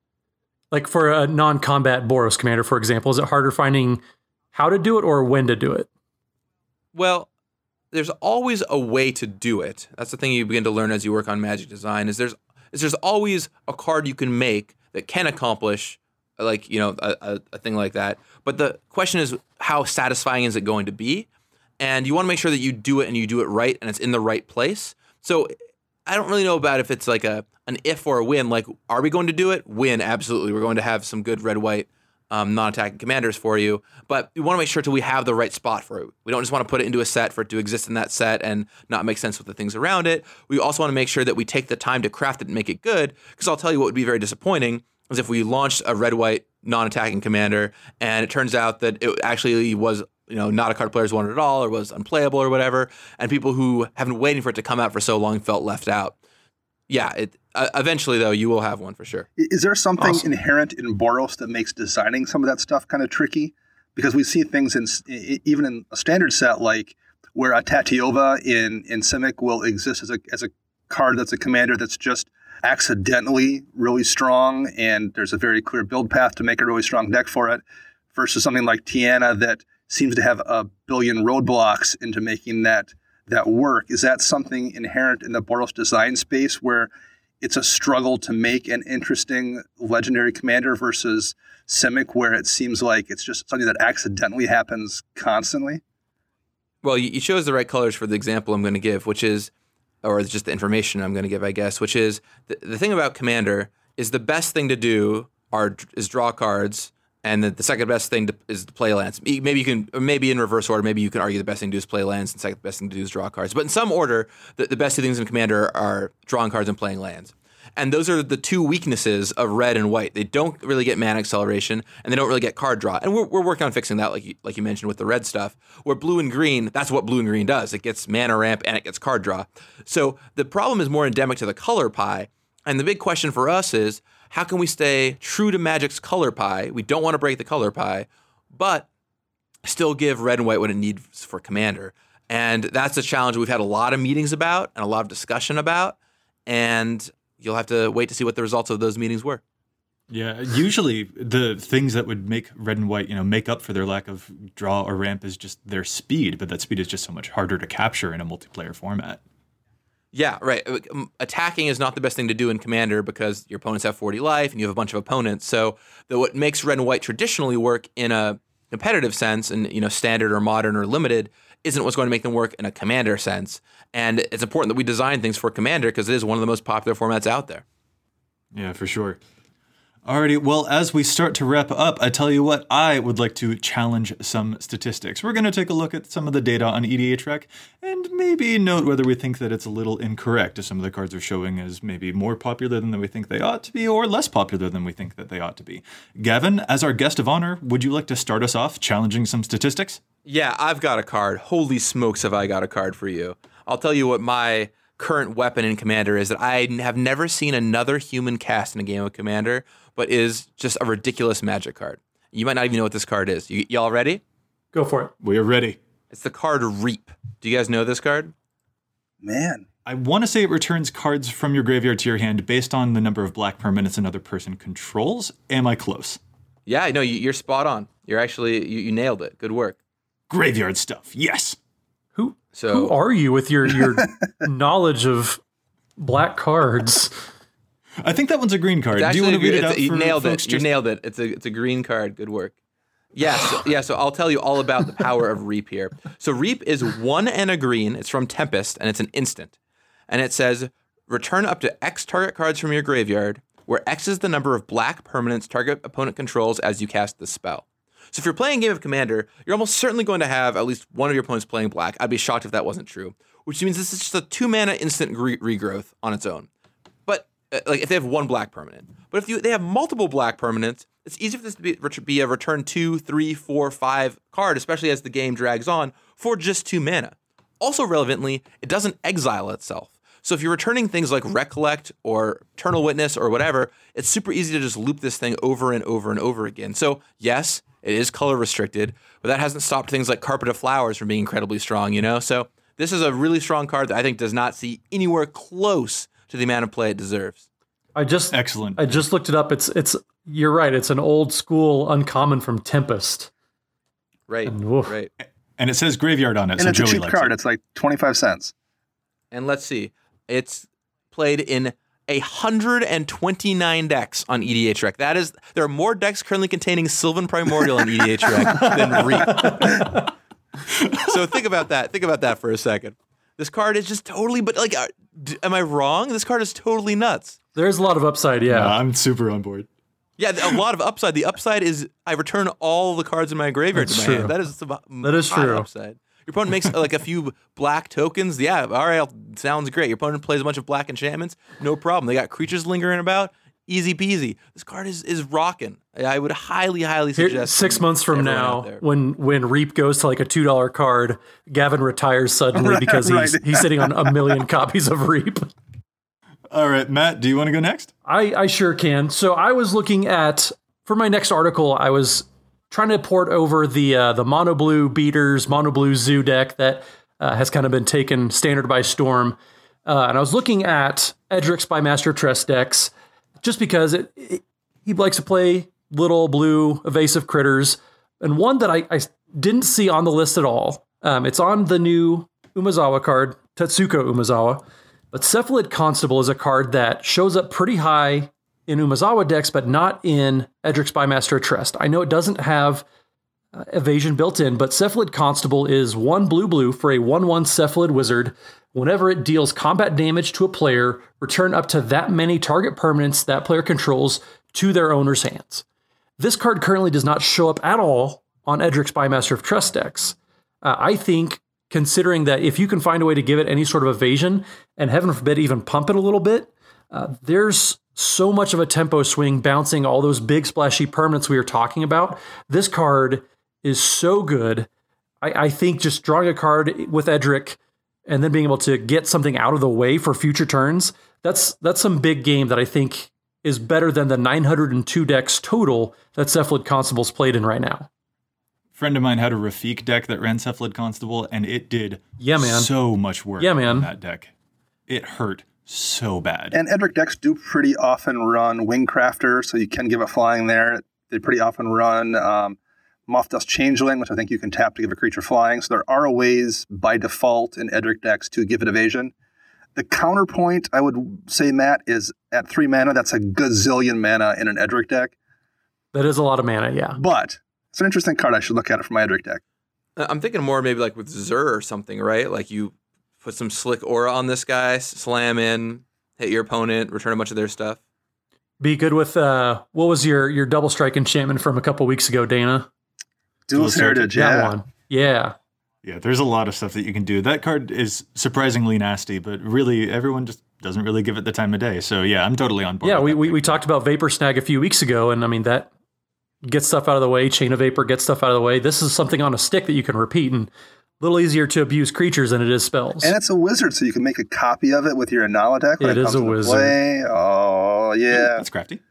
Speaker 4: Like for a non-combat Boros commander, for example, is it harder finding how to do it or when to do it?
Speaker 6: Well, there's always a way to do it. That's the thing you begin to learn as you work on Magic design. Is there's always a card you can make that can accomplish a thing like that. But the question is, how satisfying is it going to be? And you want to make sure that you do it and you do it right and it's in the right place. So I don't really know about if it's like an if or a win. Like, are we going to do it? Win, absolutely. We're going to have some good red-white non-attacking commanders for you. But we want to make sure we have the right spot for it. We don't just want to put it into a set for it to exist in that set and not make sense with the things around it. We also want to make sure that we take the time to craft it and make it good. Because I'll tell you what would be very disappointing is if we launched a red-white non-attacking commander and it turns out that it actually was not a card players wanted at all, or was unplayable or whatever, and people who have been waiting for it to come out for so long felt left out. Yeah, eventually, though, you will have one for sure.
Speaker 3: Is there something inherent in Boros that makes designing some of that stuff kind of tricky? Because we see things even in a standard set, like where a Tatyova in Simic will exist as a card that's a commander that's just accidentally really strong, and there's a very clear build path to make a really strong deck for it, versus something like Tiana that seems to have a billion roadblocks into making that work. Is that something inherent in the Boros design space where it's a struggle to make an interesting legendary commander versus Simic, where it seems like it's just something that accidentally happens constantly?
Speaker 6: Well, you chose the right colors for the example I'm going to give, which is, or just the information I'm going to give, I guess, which is the thing about Commander is the best thing to do is draw cards, and the second best thing is to play lands. Maybe in reverse order, maybe you can argue the best thing to do is play lands, and second best thing to do is draw cards. But in some order, the best two things in Commander are drawing cards and playing lands. And those are the two weaknesses of red and white. They don't really get mana acceleration, and they don't really get card draw. And we're working on fixing that, like you mentioned with the red stuff. Where blue and green, that's what blue and green does. It gets mana ramp and it gets card draw. So the problem is more endemic to the color pie. And the big question for us is, how can we stay true to Magic's color pie? We don't want to break the color pie, but still give red and white what it needs for Commander. And that's a challenge we've had a lot of meetings about and a lot of discussion about. And you'll have to wait to see what the results of those meetings were.
Speaker 5: Yeah, usually the things that would make red and white, make up for their lack of draw or ramp is just their speed, but that speed is just so much harder to capture in a multiplayer format.
Speaker 6: Yeah, right. Attacking is not the best thing to do in Commander because your opponents have 40 life and you have a bunch of opponents. So what makes red and white traditionally work in a competitive sense, and standard or modern or limited, isn't what's going to make them work in a Commander sense. And it's important that we design things for Commander because it is one of the most popular formats out there.
Speaker 5: Yeah, for sure. Alrighty, well, as we start to wrap up, I tell you what, I would like to challenge some statistics. We're going to take a look at some of the data on EDHREC and maybe note whether we think that it's a little incorrect if some of the cards are showing as maybe more popular than we think they ought to be or less popular than we think that they ought to be. Gavin, as our guest of honor, would you like to start us off challenging some statistics?
Speaker 6: Yeah, I've got a card. Holy smokes, have I got a card for you. I'll tell you what my current weapon in Commander is that I have never seen another human cast in a game of Commander, but is just a ridiculous Magic card. You might not even know what this card is. Y'all ready?
Speaker 4: Go for it.
Speaker 5: We are ready.
Speaker 6: It's the card Reap. Do you guys know this card?
Speaker 3: Man.
Speaker 5: I want to say it returns cards from your graveyard to your hand based on the number of black permanents another person controls. Am I close?
Speaker 6: Yeah, no, you're spot on. You're actually, you nailed it. Good work.
Speaker 5: Graveyard stuff, yes.
Speaker 4: Who are you with your knowledge of black cards?
Speaker 5: I think that one's a green card. Do you want to read it out for
Speaker 6: You nailed
Speaker 5: folks?
Speaker 6: it. You nailed it. It's a green card. Good work. So I'll tell you all about the power of Reap here. So Reap is 1 and a green. It's from Tempest, and it's an instant. And it says, return up to X target cards from your graveyard, where X is the number of black permanents target opponent controls as you cast the spell. So if you're playing a game of Commander, you're almost certainly going to have at least one of your opponents playing black. I'd be shocked if that wasn't true, which means this is just a 2-mana instant regrowth on its own. But like if they have one black permanent. But if they have multiple black permanents, it's easy for this to be a return 2, 3, 4, 5 card, especially as the game drags on, for just 2 mana. Also relevantly, it doesn't exile itself. So if you're returning things like Recollect or Eternal Witness or whatever, it's super easy to just loop this thing over and over and over again. So yes, it is color restricted, but that hasn't stopped things like Carpet of Flowers from being incredibly strong, you know? So this is a really strong card that I think does not see anywhere close to the amount of play it deserves.
Speaker 5: Excellent.
Speaker 4: I just looked it up. It's you're right. It's an old school uncommon from Tempest.
Speaker 6: Right. Right.
Speaker 5: And it says graveyard on it.
Speaker 3: And
Speaker 5: so
Speaker 3: it's
Speaker 5: Joey
Speaker 3: a cheap
Speaker 5: likes
Speaker 3: card.
Speaker 5: it.
Speaker 3: It's like 25 cents.
Speaker 6: And let's see. It's played in 129 decks on EDHREC. There are more decks currently containing Sylvan Primordial on EDHREC than Reap. So think about that. Think about that for a second. This card is just totally, but like, am I wrong? This card is totally nuts.
Speaker 4: There's a lot of upside, yeah.
Speaker 5: I'm super on board.
Speaker 6: Yeah, a lot of upside. The upside is I return all the cards in my graveyard
Speaker 4: That's
Speaker 6: to my hand.
Speaker 4: true.
Speaker 6: That is
Speaker 4: true.
Speaker 6: upside. Your opponent makes like a few black tokens. Yeah, all right, sounds great. Your opponent plays a bunch of black enchantments. No problem. They got creatures lingering about. Easy peasy. This card is rocking. I would highly suggest.
Speaker 4: 6 months from now, when Reap goes to like a $2 card, Gavin retires suddenly because he's sitting on 1 million copies of Reap.
Speaker 5: All right, Matt, do you want to go next?
Speaker 4: I sure can. So I was looking at, for my next article, I was trying to port over the Mono Blue Beaters, Mono Blue Zoo deck that has kind of been taken standard by storm. And I was looking at Edric's by Master Tress decks just because he likes to play little blue evasive critters. And one that I didn't see on the list at all, it's on the new Umezawa card, Tetsuko Umezawa. But Cephalid Constable is a card that shows up pretty high in Umezawa decks, but not in Edric's by Master Tress. I know it doesn't have evasion built in, but Cephalid Constable is 1 blue for a 1/1 Cephalid Wizard. Whenever it deals combat damage to a player, return up to that many target permanents that player controls to their owner's hands. This card currently does not show up at all on Edric's by Master of Tress decks. I think, considering that if you can find a way to give it any sort of evasion, and heaven forbid even pump it a little bit, there's so much of a tempo swing bouncing all those big splashy permanents we were talking about. This card is so good. I think just drawing a card with Edric and then being able to get something out of the way for future turns, that's some big game that I think is better than the 902 decks total that Cephalid Constable's played in right now.
Speaker 5: Friend of mine had a Rafik deck that ran Cephalid Constable, and it did so much work on that deck. It hurt so bad.
Speaker 3: And Edric decks do pretty often run Wingcrafter, so you can give it flying there. They pretty often run Moth-Dust Changeling, which I think you can tap to give a creature flying. So there are ways by default in Edric decks to give it evasion. The counterpoint, I would say, Matt, is at 3 mana, that's a gazillion mana in an Edric deck.
Speaker 4: That is a lot of mana, yeah.
Speaker 3: But it's an interesting card. I should look at it for my Edric deck.
Speaker 6: I'm thinking more maybe like with Zur or something, right? Like you put some slick aura on this guy, slam in, hit your opponent, return a bunch of their stuff.
Speaker 4: Be good with, what was your double strike enchantment from a couple weeks ago, Dana?
Speaker 3: Duel's Heritage, yeah.
Speaker 4: That one. Yeah.
Speaker 5: Yeah, there's a lot of stuff that you can do. That card is surprisingly nasty, but really everyone just doesn't really give it the time of day. So yeah, I'm totally on board.
Speaker 4: Yeah, we talked about Vapor Snag a few weeks ago, and I mean, that gets stuff out of the way. Chain of Vapor gets stuff out of the way. This is something on a stick that you can repeat, and a little easier to abuse creatures than it is spells.
Speaker 3: And it's a wizard, so you can make a copy of it with your Inala deck.
Speaker 4: It is a wizard.
Speaker 3: Play. Oh, yeah.
Speaker 5: That's crafty.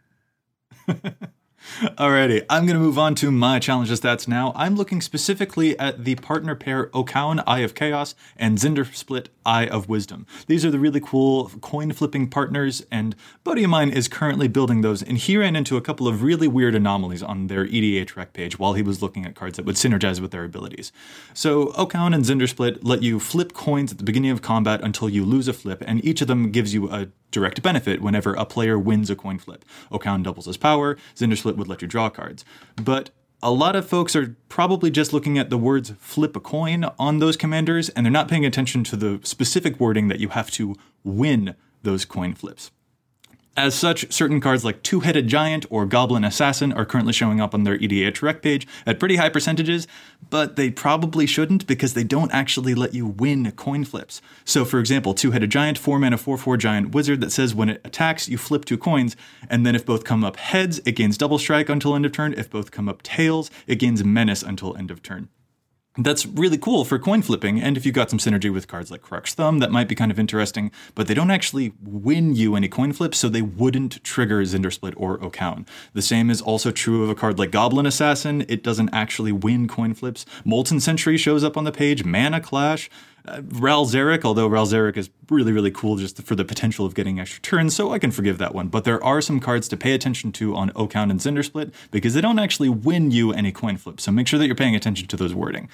Speaker 5: Alrighty, I'm going to move on to my challenger stats now. I'm looking specifically at the partner pair Okaun, Eye of Chaos, and Zyndasplit, Eye of Wisdom. These are the really cool coin-flipping partners, and a buddy of mine is currently building those, and he ran into a couple of really weird anomalies on their EDHREC page while he was looking at cards that would synergize with their abilities. So Okaun and Zyndasplit let you flip coins at the beginning of combat until you lose a flip, and each of them gives you a direct benefit whenever a player wins a coin flip. Okaun doubles his power, Zyndasplit would let you draw cards. But a lot of folks are probably just looking at the words flip a coin on those commanders, and they're not paying attention to the specific wording that you have to win those coin flips. As such, certain cards like Two-Headed Giant or Goblin Assassin are currently showing up on their EDH rec page at pretty high percentages, but they probably shouldn't because they don't actually let you win coin flips. So for example, Two-Headed Giant, 4-mana 4/4 giant wizard that says when it attacks, you flip 2 coins, and then if both come up heads, it gains double strike until end of turn. If both come up tails, it gains menace until end of turn. That's really cool for coin flipping, and if you've got some synergy with cards like Crux Thumb, that might be kind of interesting, but they don't actually win you any coin flips, so they wouldn't trigger Zndrsplt or Okaun. The same is also true of a card like Goblin Assassin. It doesn't actually win coin flips. Molten Sentry shows up on the page, Mana Clash, Ral Zarek, although Ral Zarek is really, really cool just for the potential of getting extra turns, so I can forgive that one. But there are some cards to pay attention to on Okaun and Zndrsplt because they don't actually win you any coin flips, so make sure that you're paying attention to those wording.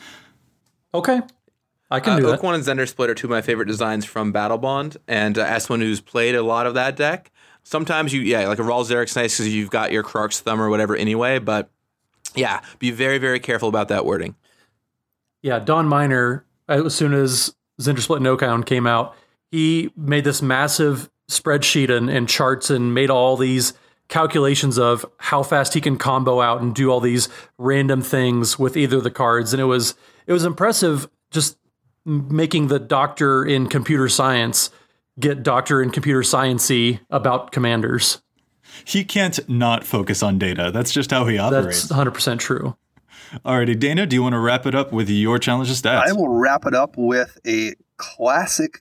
Speaker 4: Okay. I can do that.
Speaker 6: Okaun and Zndrsplt are two of my favorite designs from Battlebond, and as someone who's played a lot of that deck, sometimes like a Ral Zarek's nice because you've got your Crux Thumb or whatever anyway, but yeah, be very, very careful about that wording.
Speaker 4: Yeah, Don Miner, as soon as Zndrsplt and Okaun came out, he made this massive spreadsheet and charts and made all these calculations of how fast he can combo out and do all these random things with either of the cards. And it was impressive just making the doctor in computer science get doctor in computer science-y about commanders.
Speaker 5: He can't not focus on data. That's just how he operates.
Speaker 4: That's 100% true.
Speaker 5: Alrighty, Dana, do you want to wrap it up with your challenge of stats?
Speaker 3: I will wrap it up with a classic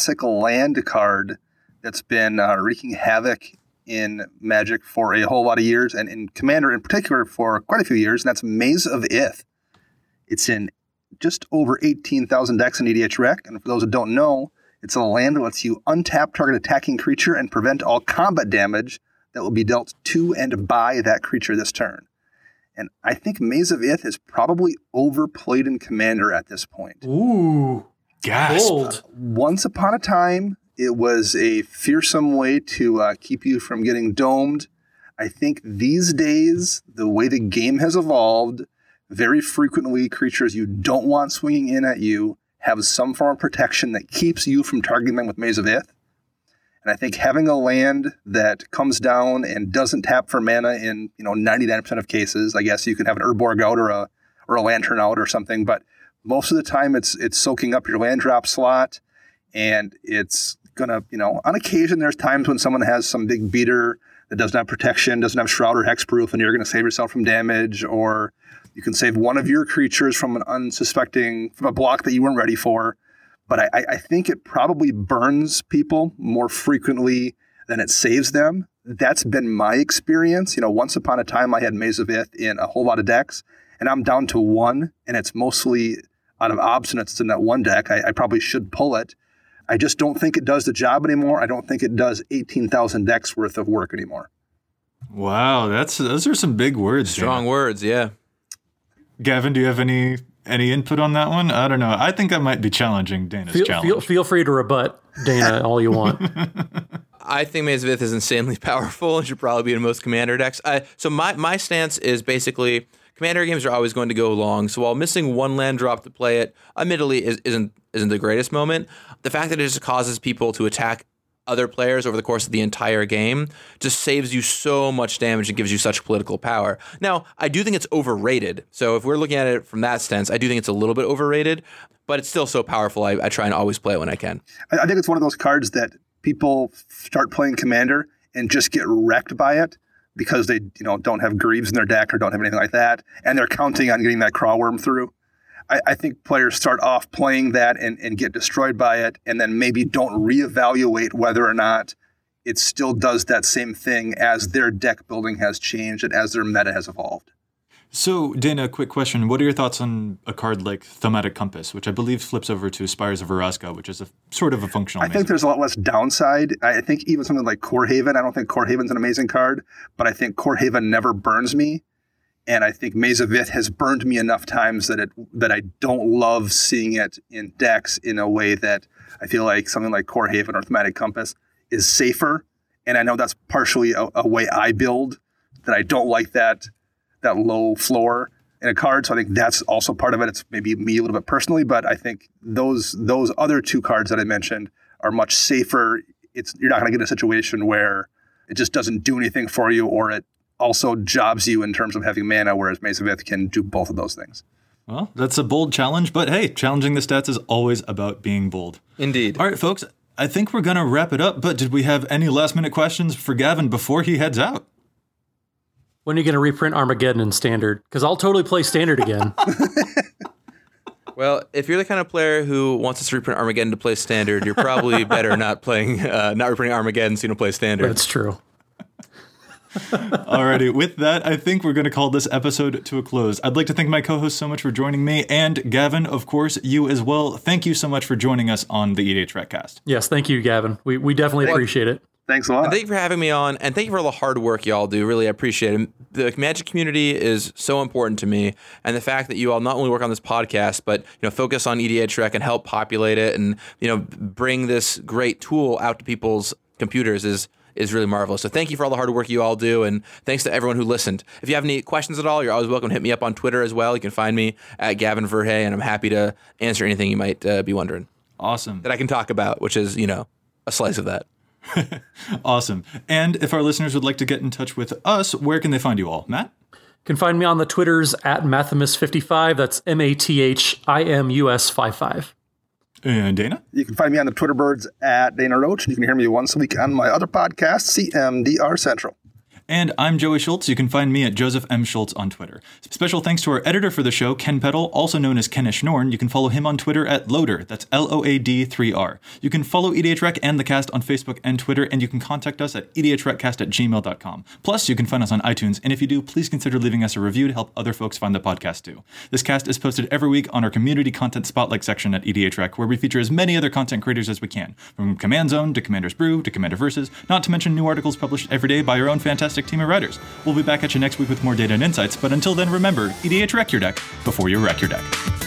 Speaker 3: land card that's been wreaking havoc in Magic for a whole lot of years, and in Commander in particular for quite a few years, and that's Maze of Ith. It's in just over 18,000 decks in EDH Rec, and for those that don't know, it's a land that lets you untap target attacking creature and prevent all combat damage that will be dealt to and by that creature this turn. And I think Maze of Ith is probably overplayed in Commander at this point.
Speaker 4: Ooh,
Speaker 5: gasp.
Speaker 4: Bold.
Speaker 3: Once upon a time, it was a fearsome way to keep you from getting domed. I think these days, the way the game has evolved, very frequently creatures you don't want swinging in at you have some form of protection that keeps you from targeting them with Maze of Ith. And I think having a land that comes down and doesn't tap for mana in 99% of cases, I guess you can have an Urborg out or a Lantern out or something, but most of the time it's soaking up your land drop slot, and it's gonna, on occasion there's times when someone has some big beater that doesn't have protection, doesn't have Shroud or Hexproof, and you're gonna save yourself from damage, or you can save one of your creatures from from a block that you weren't ready for. But I think it probably burns people more frequently than it saves them. That's been my experience. Once upon a time, I had Maze of Ith in a whole lot of decks, and I'm down to one, and it's mostly out of obstinance in that one deck. I probably should pull it. I just don't think it does the job anymore. I don't think it does 18,000 decks worth of work anymore.
Speaker 5: Wow, those are some big words.
Speaker 6: Strong words, yeah.
Speaker 5: Gavin, do you have any input on that one? I don't know. I think I might be challenging Dana's challenge.
Speaker 4: Feel free to rebut Dana all you want.
Speaker 6: I think Maze of Ith is insanely powerful and should probably be in most Commander decks. So my stance is basically Commander games are always going to go long. So while missing one land drop to play it, admittedly, isn't the greatest moment, the fact that it just causes people to attack other players over the course of the entire game just saves you so much damage and gives you such political power. Now, I do think it's overrated. So if we're looking at it from that stance, I do think it's a little bit overrated, but it's still so powerful. I try and always play it when I can.
Speaker 3: I think it's one of those cards that people start playing Commander and just get wrecked by it because they don't have Greaves in their deck or don't have anything like that, and they're counting on getting that Crawworm through. I think players start off playing that and get destroyed by it, and then maybe don't reevaluate whether or not it still does that same thing as their deck building has changed and as their meta has evolved.
Speaker 5: So, Dana, a quick question. What are your thoughts on a card like Thematic Compass, which I believe flips over to Spires of Orazca, which is a sort of a functional
Speaker 3: I think there's a lot less downside. I think even something like Core Haven, I don't think Core Haven's an amazing card, but I think Core Haven never burns me. And I think Maze of Ith has burned me enough times that I don't love seeing it in decks in a way that I feel like something like Core Haven or Thematic Compass is safer. And I know that's partially a way I build, that I don't like that low floor in a card. So I think that's also part of it. It's maybe me a little bit personally, but I think those other two cards that I mentioned are much safer. You're not going to get a situation where it just doesn't do anything for you, or it also jobs you in terms of having mana, whereas Mace of Ith can do both of those things.
Speaker 5: Well, that's a bold challenge, but hey, challenging the stats is always about being bold.
Speaker 6: Indeed.
Speaker 5: All right, folks, I think we're going to wrap it up, but did we have any last-minute questions for Gavin before he heads out?
Speaker 4: When are you going to reprint Armageddon in Standard? Because I'll totally play Standard again.
Speaker 6: Well, if you're the kind of player who wants us to reprint Armageddon to play Standard, you're probably better not reprinting Armageddon so you don't play Standard.
Speaker 4: That's true.
Speaker 5: Alrighty, with that, I think we're going to call this episode to a close. I'd like to thank my co-hosts so much for joining me, and Gavin, of course, you as well. Thank you so much for joining us on the EDH Recast.
Speaker 4: Yes, thank you, Gavin. We definitely appreciate it.
Speaker 3: Thanks a lot.
Speaker 6: And thank you for having me on, and thank you for all the hard work y'all do. Really appreciate it. The Magic community is so important to me, and the fact that you all not only work on this podcast, but focus on EDH Rec and help populate it, and bring this great tool out to people's computers is really marvelous. So thank you for all the hard work you all do, and thanks to everyone who listened. If you have any questions at all, you're always welcome to hit me up on Twitter as well. You can find me at Gavin Verhey, and I'm happy to answer anything you might be wondering.
Speaker 5: Awesome.
Speaker 6: That I can talk about, which is a slice of that.
Speaker 5: Awesome. And if our listeners would like to get in touch with us, where can they find you all? Matt?
Speaker 4: You can find me on the Twitters at Mathimus55. That's MATHIMUS55.
Speaker 5: And Dana?
Speaker 3: You can find me on the Twitter birds at Dana Roach, and you can hear me once a week on my other podcast, CMDR Central.
Speaker 5: And I'm Joey Schultz. You can find me at Joseph M. Schultz on Twitter. Special thanks to our editor for the show, Ken Peddle, also known as Kenish Norn. You can follow him on Twitter at Loader. That's LOAD3R. You can follow EDH Rec and the cast on Facebook and Twitter, and you can contact us at edhrecast@gmail.com. Plus, you can find us on iTunes, and if you do, please consider leaving us a review to help other folks find the podcast too. This cast is posted every week on our community content spotlight section at EDH Rec, where we feature as many other content creators as we can, from Command Zone to Commander's Brew to Commander Versus, not to mention new articles published every day by our own fantastic team of writers. We'll be back at you next week with more data and insights, but until then, remember, EDH Rec your deck before you wreck your deck.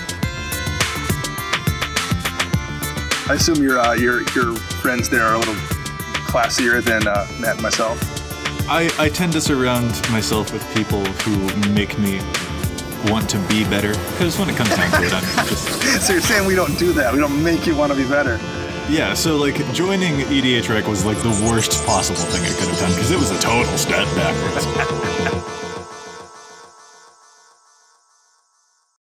Speaker 3: I assume your friends there are a little classier than Matt and myself.
Speaker 5: I tend to surround myself with people who make me want to be better, because when it comes down to it, I'm just...
Speaker 3: So you're saying we don't do that? We don't make you want to be better?
Speaker 5: Yeah, so joining EDH Rec was the worst possible thing I could have done, because it was a total step backwards.